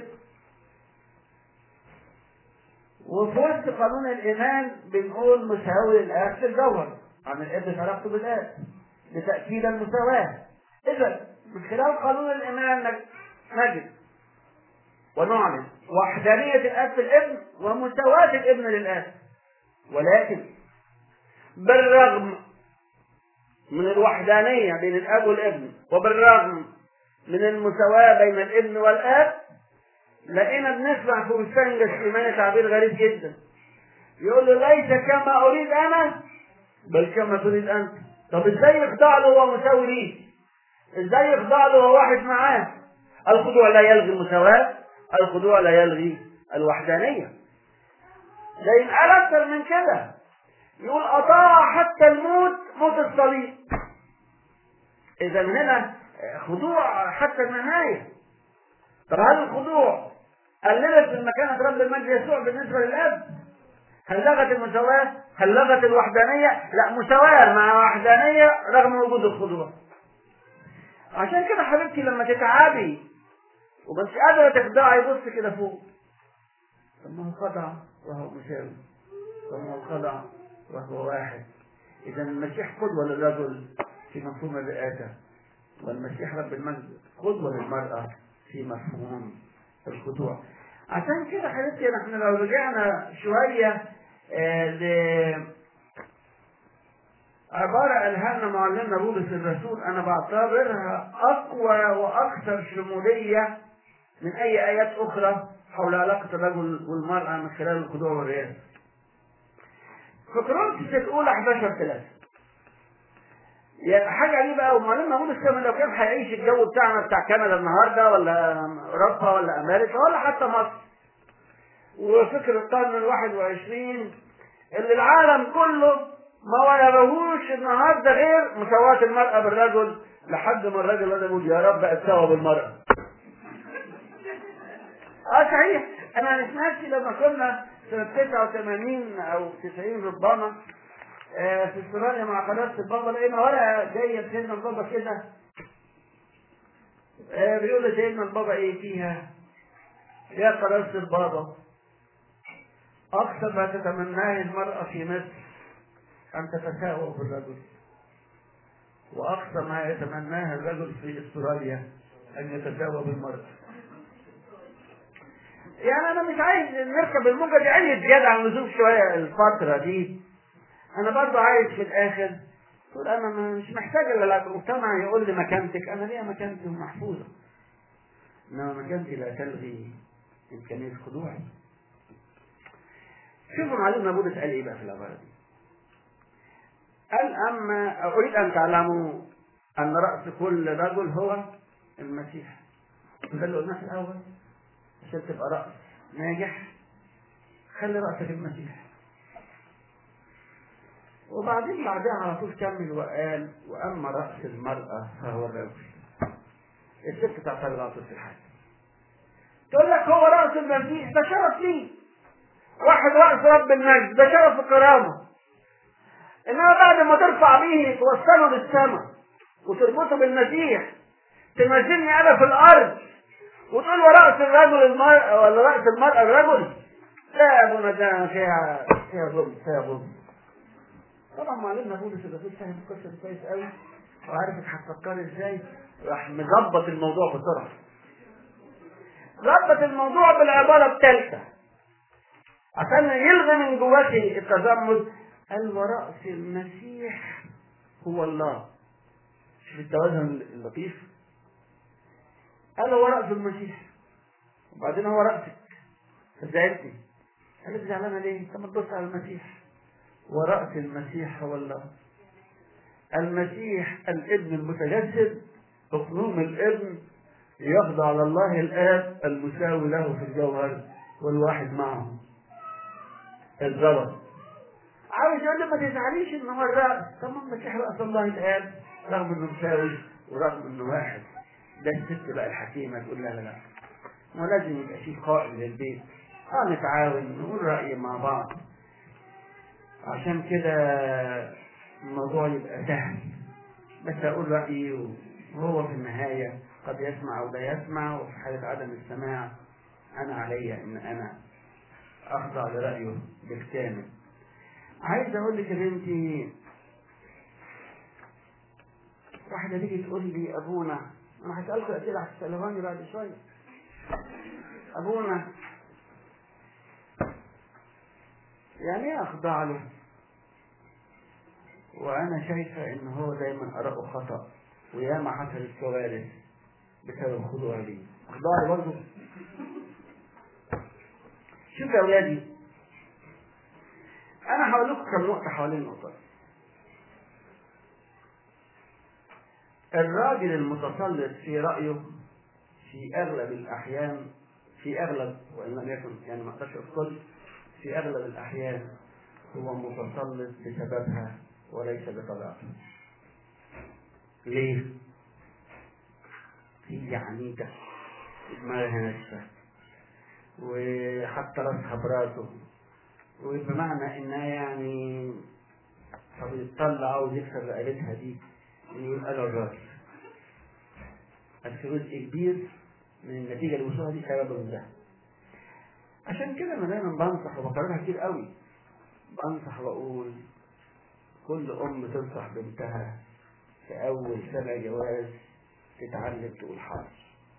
وفي وسط قانون الإيمان بنقول مساوي للآب في الجوهر عن الابن في علاقته بالآب لتأكيد المساواة. إذا من خلال قانون الإيمان نجد ونعلن وحدانية الآب في الابن ومساواة الابن للآب. ولكن بالرغم من الوحدانية بين الأب والابن وبالرغم من المساواة بين الابن والآب، لقينا بنسمع في بستان جسيماني تعبير غريب جدا يقول له ليس كما أريد أنا بل كما تريد أنت. طب إزاي يخضع له وهو مساوي ليه؟ إزاي يخضع له وهو واحد معاه؟ الخضوع لا يلغي المساواة، الخضوع لا يلغي الوحدانية. ده ينقل أكثر من كده، يقول أطاع حتى الموت، موت الصليب. إذا هنا خضوع حتى النهاية. طب هل الخضوع قللت من مكانة رب المجد يسوع بالنسبة للأب؟ هل لغت المساواة؟ هل لغت الوحدانية؟ لا، مساواة مع وحدانية رغم وجود الخضوع. عشان كده حبيبتي لما تتعبي ومش قادرة تخضعي بص كده فوق. طب ما هو خضع وهو مساوي، طب ما هو خضع وهو واحد. إذا المسيح قدوة للرجل في مفهوم الرئاسة، والمسيح رب المجد قدوة للمرأة في مفهوم الخضوع. عشان كده حبيبتي نحن لو رجعنا شوية آه لعبارة قالها لنا معلمنا بولس الرسول، أنا بعتبرها أقوى وأكثر شمولية من أي آيات أخرى حول علاقة الرجل والمرأة من خلال الخضوع والرئاسة. في كورنثوس الأولى أحد عشر ثلاثة. يعني حاجة عجيبة أوي، معلمنا بولس كمان لو كان هيعيش الجو بتاعنا بتاع كندا النهارده ولا أوروبا ولا أمريكا ولا حتى مصر، وفكر القرن الواحد وعشرين اللي العالم كله ما ويرهوش النهارده غير مساواة المرأة بالرجل، لحد ما الرجل هذا يقول يا رب أتساوى بالمرأة. اه صحيح. أنا نسمعتي لما كنا سنة تسعة وثمانين أو تسعين ربما آه في استراليا مع قناة البابا، لقينا ورقة جاية سيدنا البابا كده آه بيقول لسيدنا البابا إيه فيها؟ يا قناة البابا، أقصى ما تتمناه المرأة في مصر أن تتساوى بالرجل، وأقصى ما يتمناه الرجل في استراليا أن يتساوى بالمرأة. يعني أنا مش عايز نركب الموجة دي عالية زيادة عن اللزوم شوية الفترة دي. أنا برضو عايز في الآخر تقول أنا مش محتاج إلا المجتمع يقول لي مكانتك، أنا ليا مكانتي محفوظة، إنما مكانتي لا تلغي إمكانية خضوعي. شوفوا معلمنا بولس قال إيه بقى في العبارة دي. قال أما أريد أن تعلموا أن رأس كل رجل هو المسيح. ده اللي قلناه في الأول، عشان تبقى رأس ناجح خلي رأسك المسيح. وبعدين بعدها على طول كمل وقال وأما رأس المرأة فهو الرجل. الست تعتبر رأس في الحاجة، تقول لك هو رأس المسيح، ده شرف ليه. واحد رأس رب المجد، ده شرف الكرامة. إنما بعد ما ترفع به توصله للسماء وتربطه بالمسيح، تنزلني أنا في الأرض وتقول ورأس الرجل المرأة ولا رأس المرأة الرجل؟ لا يا ابونا ده فيها فيها ظلم فيها ظلم. طبعا معلمنا بولس الرسول فاهم القصه دي كويس قوي وعارف هتفكري ازاي، راح مظبط الموضوع بسرعه. ظبط الموضوع بالعباره الثالثه عشان يلغي من جواكي التزمت. قال ورأس المسيح هو الله. شوف التوازن اللطيف. قال هو رأس المسيح وبعدين هو رأسك. فزعلتي. قالت زعلانه ليه؟ انت ما تبص على المسيح. ورأس المسيح هو الله. المسيح الابن المتجسد اقنوم الابن يخضع لله الآب المساوي له في الجوهر والواحد معه. الزبط عاوز يقول لي ما تزعليش ان هو الرأس. طب ما المسيح رأس الله الآب رغم انه مساوي ورغم انه واحد. ده الست بقى الحكيمة تقول لا لا لا ما لازم يبقى فيه قائد للبيت. اه نتعاون نقول رأي مع بعض عشان كده الموضوع يبقى سهل. بس أقول رأيي وهو في النهاية قد يسمع أو لا يسمع، وفي حالة عدم السماع أنا علي إن أنا أخضع لرأيه بالكامل. عايز أقول لك يا بنتي واحدة تيجي تقول لي أبونا، أنا هسألكم أسئلة هتسألوني بعد شوية. أبونا يعني إيه أخضع له؟ وأنا شايفة إن هو دايما آراءه خطأ وياما حصلت كوارث بسبب خضوع لي. أخضع له برضه؟ شوف يا أولادي أنا هقول لكم كم نقطة حوالين النقطة. الراجل المتسلط في رأيه في أغلب الأحيان، في أغلب وإن لم يكن يعني ما أقدرش أقول، في أغلب الأحيان هو متسلط بسببها وليس بطبيعته. ليه؟ هي عنيدة دماغها ناشفة وحتى راسها براسه، وبمعنى انها يعني فبيطلع عاوز يكسر رقبتها دي يقول انا الراجل. بس جزء كبير من النتيجة اللي وصلها دي سبب ده. عشان كده انا دايما بنصح وبكررها كتير قوي، بنصح واقول كل ام تنصح بنتها في اول سنة جواز تتعلم تقول حاضر.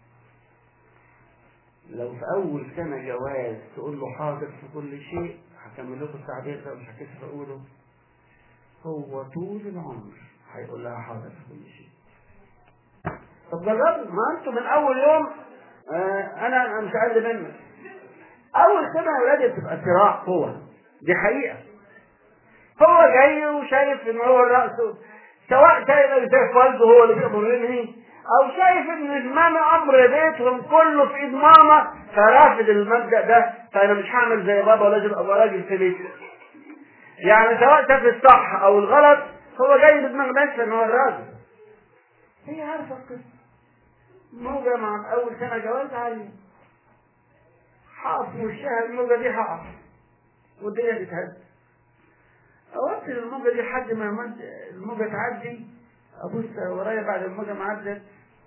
لو في اول سنة جواز تقول له حاضر في كل شيء، هكمل لكم التعبير ده مش هكسر اقوله، هو طول العمر هيقول لها حاضر في كل شيء. طب جربوا، ما انتوا من اول يوم آه انا مش عايز منك. اول سنة يا ولادي بتبقى صراع قوة، دي حقيقة. هو جاي وشايف ان هو الرأس، سواء شايف شايف والده هو اللي بيأمر مني او شايف ان زمان امر بيتهم كله في ايد ماما فرافض المبدأ ده، فانا مش هعمل زي بابا ولازم ابقى راجل في بيتي. يعني سواء شاف الصح او الغلط هو جاي بدماغ بس ان هو الراجل. هي عارفه القصه. موجه مع اول سنه جواز عاليه حقف وشها الموجه دي حقف والدنيا تتهز. اوصل الموجه دي لحد ما الموجه تعدي، ابص ورايا بعد الموجه ما عدت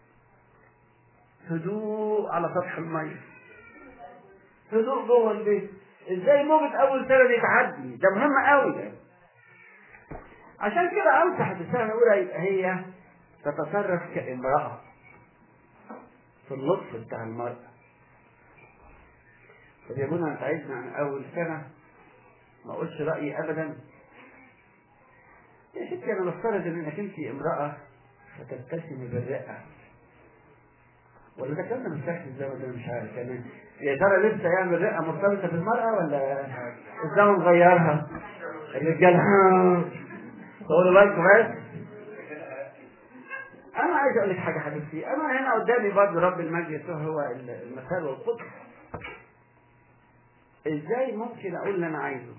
هدوء على سطح الميه، هدوء جوه البيت. ازاي موجه اول سنه دي تعدي؟ ده مهم قوي ده. عشان كده انصح في السنه الاولى يبقى هي تتصرف كامراه في اللطف بتاع المرأة. طب يا ابونا انت عايزنا عن اول سنه ما اقولش رايي ابدا؟ يا ستي انا بفترض انك انت امراه فتبتسمي بالرئه، ولا ده كلام مش صح الزمن ده مش عارف كمان. يا ترى لسه يعمل رئه مرتبطه بالمراه ولا الزمن غيرها؟ الرجاله خدوا بالكم بس. انا عايز اقول لك حاجه حبيبتي، انا هنا قدامي برضه رب المجد هو المثال والقدر. ازاي ممكن اقول اللي انا عايزه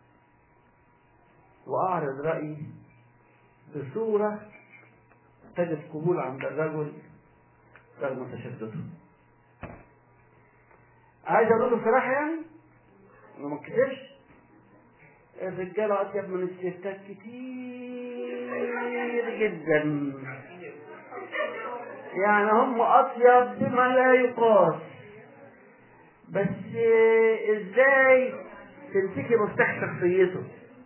واعرض رايي بصوره تجد قبول عند الرجل رغم تشدده؟ عايز اقول له بصراحه يعني ما مكتبش الرجاله اطيب من الستات كتير جدا. يعني هم اطيب بما لا يقاس. بس ازاي تمسكي مفتاح شخصيته؟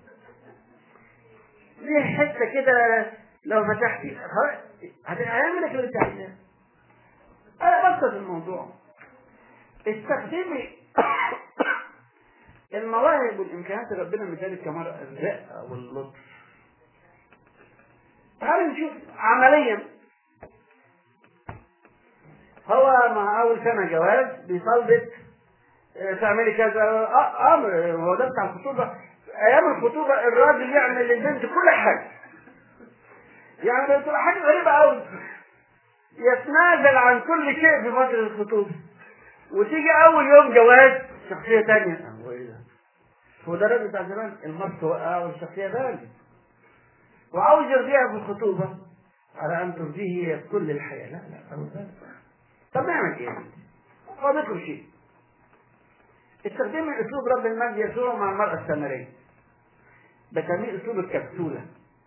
ليه حته كده لو فتحتي هتعمل لك اللي انت عايزاه. انا بسط الموضوع. استخدمي المواهب والامكانيات اللي ربنا مدالك كمرأة، الرقه واللطف. تعالوا نشوف عمليا. هو مع اول سنه جواز بيطالبك تعملي كذا امر، هو ده بتاع الخطوبه. ايام الخطوبه الراجل يعمل للبنت كل حاجه، يعني بتبقى حاجه غريبه قوي، يتنازل عن كل شيء في فتره الخطوبه، وتيجي اول يوم جواز شخصيه ثانيه. هو ايه ده؟ هو ده الراجل بتاع زمان، المرت وقع والشخصيه ثانيه، وعاوز يرضيها في الخطوبه على ان ترضيه كل الحياه. لا لا لا. طب نعمل ايه؟ هو بيطلب شيء. استخدمي اسلوب رب المجد يسوع مع المرأة السامرية، بسميه اسلوب الكبسولة.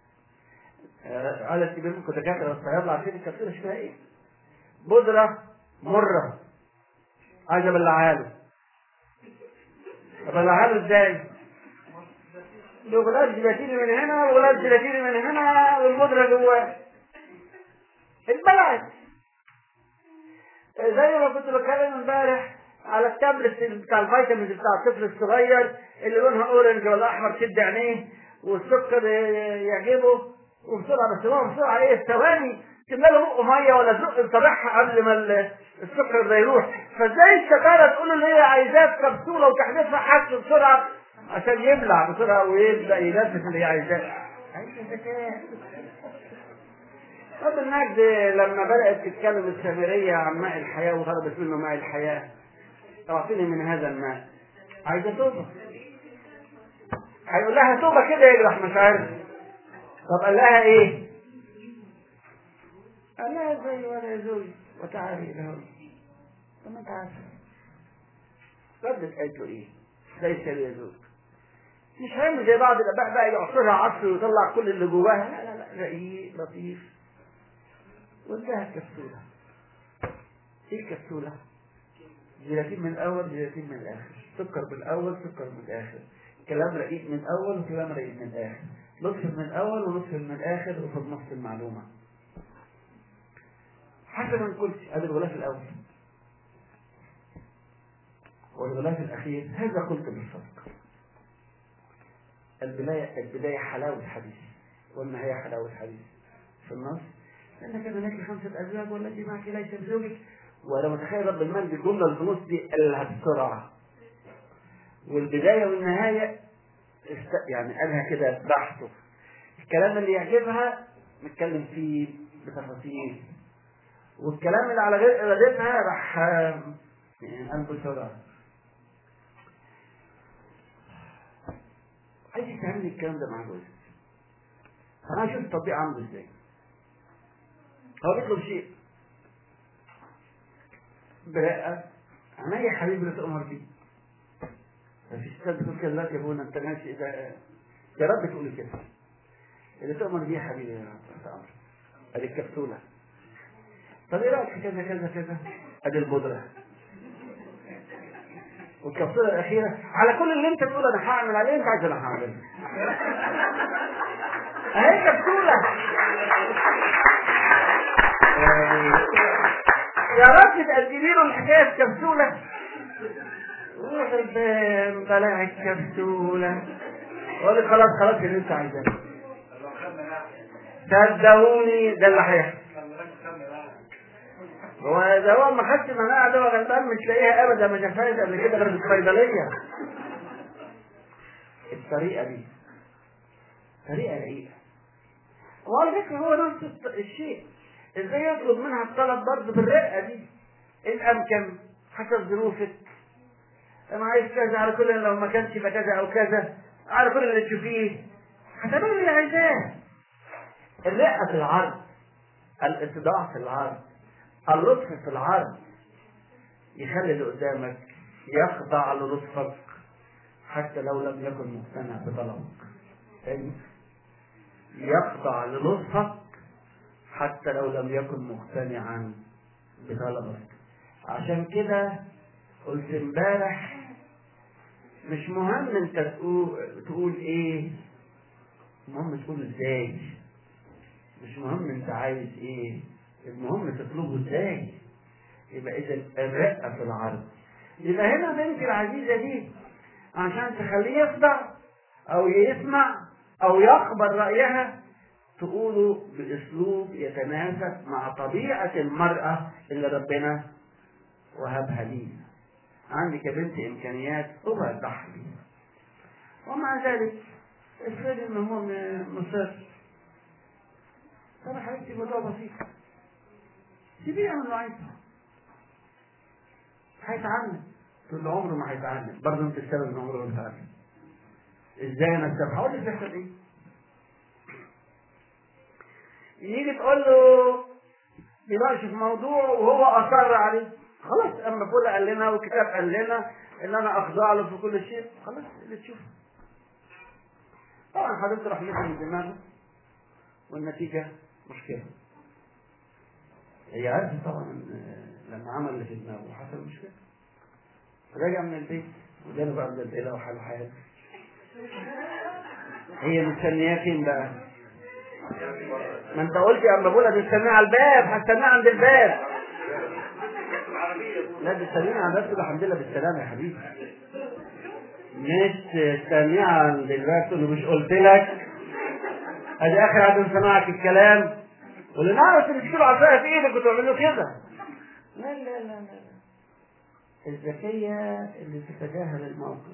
على الكبير منكم دكاترة والصيادلة عارفين الكبسولة اسمها ايه؟ بودرة مرة عايز ابلعها له. ابلعها له ازاي؟ بغلاف جيلاتيني من هنا وغلاف جيلاتيني من هنا والبودرة جواه. اتبلعت. زي ما كنت بتكلم امبارح على التابلت بتاع الفيتامينز بتاع الطفل الصغير اللي لونها اورنج ولا احمر تشد عينيه والسكر يعجبه وبسرعه، بس هو بسرعه ايه؟ ثواني تملى له بقه ميه ولا تزق صابعها قبل ما السكر ده يروح. فازاي الشطاره تقول له اللي هي عايزاه في كبسوله وتحديثها حاجه بسرعه عشان يبلع بسرعه ويبدا ينفذ اللي هي عايزاه؟ عايز ذكاء. رب المجد لما بدأت تتكلم السامرية عن ماء الحياة وطلبت منه ماء الحياة، اعطيني من هذا الماء. عايزة توبة. هيقول لها توبة كده يجرح مشاعرها. طب قال لها ايه؟ قال لها زي ولا زوج وتعالي له. طب ما انت عارفة. ردت قالت له ايه؟ ليس لي زوج. مش هيعمل زي بعض الاباء بقى يعصرها عصر ويطلع كل اللي جواها. لا لا لا، رقيق لطيف. واداها الكبسولة. ايه الكبسولة؟ جيلاتين من الاول جيلاتين من الاخر، سكر بالاول سكر من الاخر، كلام رقيق من الاول وكلام رقيق من الاخر، لطف من الاول ولطف من الاخر، وفي النص المعلومه. حسب ما قلت هذا الغلاف الاول والغلاف الاخير هذا قلت بالصدق. البدايه البدايه حلاوه حديث والنهايه حلاوه حديث. في النص لانك كان لك خمسه ازواج والتي معك ليس بزوجك. ولو تخيل رب المجد الجمله اللي في النص دي قالها بسرعه، والبدايه والنهايه است... يعني قالها كده بحثه. الكلام اللي يعجبها نتكلم فيه بتفاصيل، والكلام اللي على غيرها راح يعني قلبه بسرعه. عايز تعمل الكلام ده مع جوزك. انا اشوف التطبيق عنده ازاي. هو بيطلب شيء برقه، انا يا حبيبي اللي تؤمر بيه. مفيش ستات بتقول كده دلوقتي يا ابونا انت ماشي اذا يا رب تقولي كده. اللي تؤمر بيه يا حبيبي يا امر. ادي الكبسوله. طب ايه رايك في كذا كذا كذا؟ ادي البودره. والكبسوله الاخيره على كل اللي انت تقول انا هعمل عليه انت عايز انا هعمله. اهي كبسوله. يا رب تقدمي له الحكايه كبسوله. روح الباب بلاع الكبسوله. قول خلاص خلاص اللي انت عايزاه. صدقوني ده اللي هيحصل. هو ده هو ما خدش مناعه ده غلبان مش لاقيها ابدا، ما شافهاش قبل كده غير في الصيدليه. الطريقه دي طريقه رقيقه. وعلى فكره هو نفس الشيء. ازاي يطلب منها الطلب برضه بالرقه دي؟ ان امكن حسب ظروفك. انا عايز كذا على كل، لو ما كانش يبقى كذا او كذا على كل اللي تشوفيه هتعملي اللي عايزاه. الرقه في العرض، الاتضاع في العرض، اللطف في العرض يخلي اللي قدامك يخضع للطفك حتى لو لم يكن مقتنع بطلبك. يخضع للطفك حتى لو لم يكن مقتنعا بطلبك. عشان كده قلت امبارح مش مهم انت تقول, تقول ايه، المهم تقول ازاي. مش مهم انت عايز ايه، المهم تطلبه ازاي. يبقى اذا الرقه في العرض. يبقى هنا بنتي العزيزه دي عشان تخليه يخضع او يسمع او يقبل رايها تقوله باسلوب يتناسب مع طبيعه المراه اللي ربنا وهبها لينا. عندك يا بنتي امكانيات اوضح لي، ومع ذلك افرض ان هو مصر. طب يا حبيبتي الموضوع بسيط، سيبيه يعمل اللي عايزه، هيتعلم. طول عمره ما هيتعلم، برضه انت السبب ان عمره ما يتعلم. ازاي انا السبب؟ هقول لك بيحصل ايه. يجي تقول له يناقش في موضوع وهو اصر عليه، خلاص اما كل قال لنا والكتاب قال لنا ان انا اخضع له في كل شيء، خلاص اللي تشوفه. طبعا حضرتك راح من دماغه والنتيجه مشكله. هي عارفه طبعا لما عمل اللي في دماغه حصل مشكله. رجع من البيت وجاله بقى من الاسئله وحل حياته. هي مستنياه فين بقى؟ ما انت قلت يا اما بقولها تستناه على الباب، هستناه عند الباب. لا تستنيه على الباب تقول الحمد لله بالسلامه يا حبيبي. مش تستنيه عند الباب تقول له مش قلت لك؟ ادي اخر عدم سماعك الكلام. واللي نعرف اللي تشيله عصايه في ايدك وتعمل له كده. لا لا لا لا الذكيه اللي تتجاهل الموقف،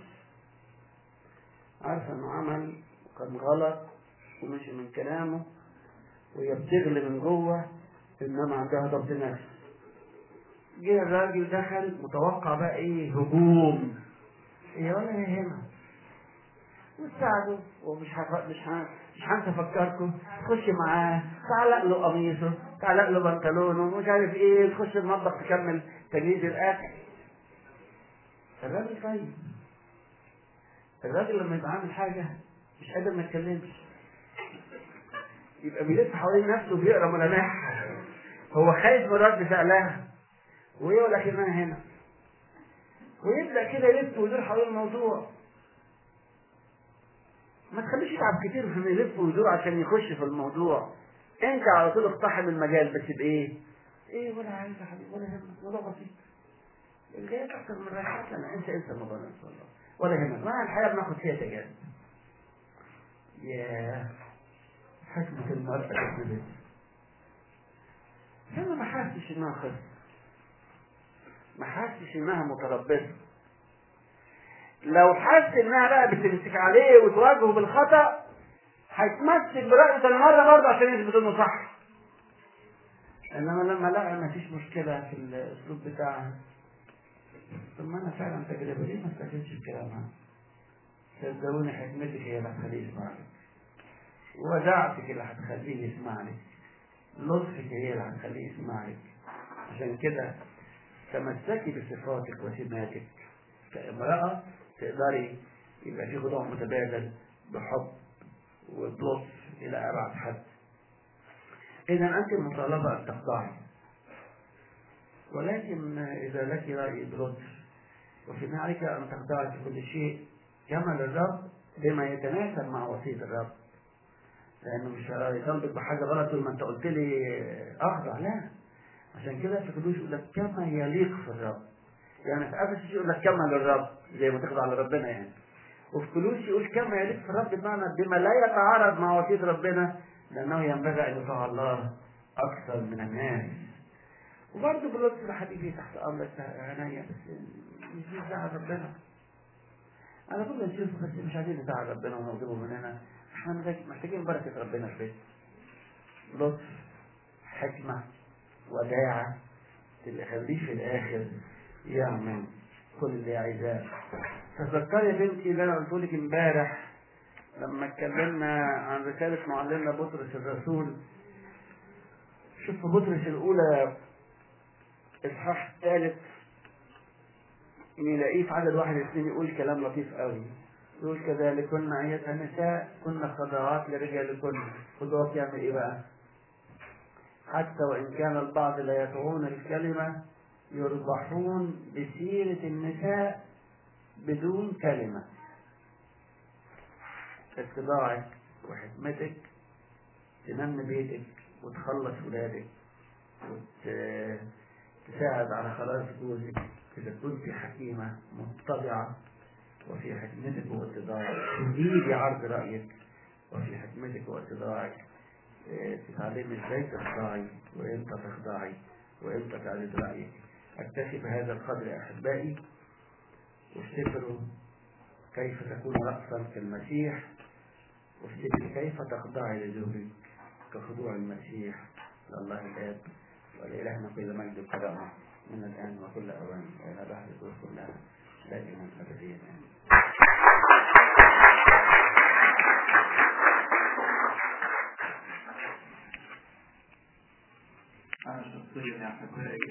عارفه انه عمل كان غلط ومشي من كلامه وهي بتغلي من جوه، انما عندها ضبط نفس. جه الراجل دخل متوقع بقى ايه، هجوم. ايه ولا يهمها وتساعده ومش هف... مش ه... مش هنسى افكركم. تخش معاه تعلق له قميصه، تعلق له بنطلونه، مش عارف ايه، تخش المطبخ تكمل تجهيز الاكل. الراجل طيب. الراجل لما يبقى عامل حاجه مش قادر ما يتكلمش، يبقى بيلف حوالين نفسه وبيقرا ملامحها، هو خايف من رد فعلها ويقول لك انا هنا، ويبدا كده يلف ويدور حوالين الموضوع. ما تخليش يتعب كتير في انه يلف ويدور عشان يخش في الموضوع. انت على طول اقتحم المجال، بس بايه؟ ايه ولا عايز يا حبيبي ولا يهمك، موضوع بسيط. الجاي اكتر من رايحات لما انت انسى الموضوع ده ان شاء الله ولا يهمك. ما الحياه بناخد فيها تجارب. يا حكمة المرأة تكذب. هنا ما حاسش انها خلص، ما حاسش انها متربصة. لو حس انها بقى بتمسك عليه وتواجهه بالخطأ هيتمسك برأيه المرة برضه عشان يثبت انه صح. انما لما لقى ما فيش مشكلة في الاسلوب بتاعها، ثم انا فعلا تجربة ليه ما استفدتش بكلامها؟ صدقوني حكمتك هي اللي هتخليه يسمعني، ودعتك اللي هتخليه يسمعني، لطفك هي اللي هتخليه يسمعك. عشان كده تمسكي بصفاتك وسماتك كامرأة، تقدري يبقى في خضوع متبادل بحب وبلطف إلى أبعد حد. إذا أنت مطالبة أن تخضعي، ولكن إذا لك رأي بلطف وفي عليك أن تخضعي في كل شيء كما للرب بما يتناسب مع وصية الرب، لأنه مش يطالبك بحاجة غلط طول ما أنت قلت لي أخضع، لا. عشان كده في كلوش يقول لك كما يليق في الرب، يعني في أفسس يقول لك كما للرب زي ما تخضع لربنا يعني، وفي كلوش يقول كما يليق في الرب بمعنى بما لا يتعارض مع وصية ربنا، لأنه ينبغي أن يطاع الله أكثر من الناس. وبرضه بلطف حبيبي تحت أمرك عناية، بس مش نزعل ربنا. أنا كل نشوفه بس مش عايزين نزعل ربنا ونغضبه مننا، احنا محتاجين بركة ربنا في بيت. لطف، حكمة، وداعة، تخليه في الآخر يعمل كل اللي عايزاه. تذكري يا بنتي اللي أنا قلت لك امبارح لما اتكلمنا عن رسالة معلمنا بطرس الرسول. شوف بطرس الأولى إصحاح الثالث نلاقيه في عدد واحد اثنين يقول كلام لطيف قوي. يقول كذلك كنا أيتها النساء كنا خضعات لرجالكن. خضوعات يعمل إيه بقى؟ حتى وإن كان البعض لا يطيعون الكلمة يربحون بسيرة النساء بدون كلمة. اتباعك وحكمتك تنمي بيتك وتخلص ولادك وتساعد على خلاص جوزك إذا كنت حكيمة متبعة وفي حكمتك واتضاعك تزيدي عرض رأيك وفي حكمتك واتضاعك تتعلمي ازاي تخضعي وامتى تخضعي وامتى تعرض رأيك. اكتفي بهذا القدر يا أحبائي، وافتكروا كيف تكون رأسا كالمسيح، وافتكري كيف تخضعي لزوجك كخضوع المسيح لله الآب. ولإلهنا كل مجد وكرامة من الآن وكل أوان وإلى بعد الظهر كلها دائما أبديا. أنا شخصيا يا أحبائي